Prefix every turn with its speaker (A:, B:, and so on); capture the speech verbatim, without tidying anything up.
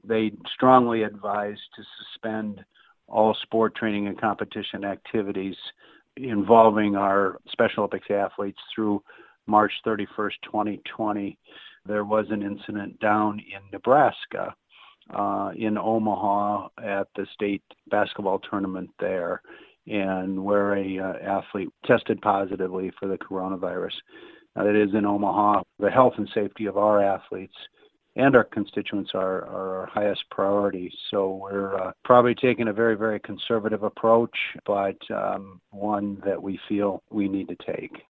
A: they strongly advised to suspend all sport training and competition activities involving our Special Olympics athletes through March thirty-first, twenty twenty. There was an incident down in Nebraska, uh, in Omaha at the state basketball tournament there, and where a uh, athlete tested positively for the coronavirus. Now, that is in Omaha. The health and safety of our athletes and our constituents are, are our highest priority. So we're uh, probably taking a very, very conservative approach, but um, one that we feel we need to take.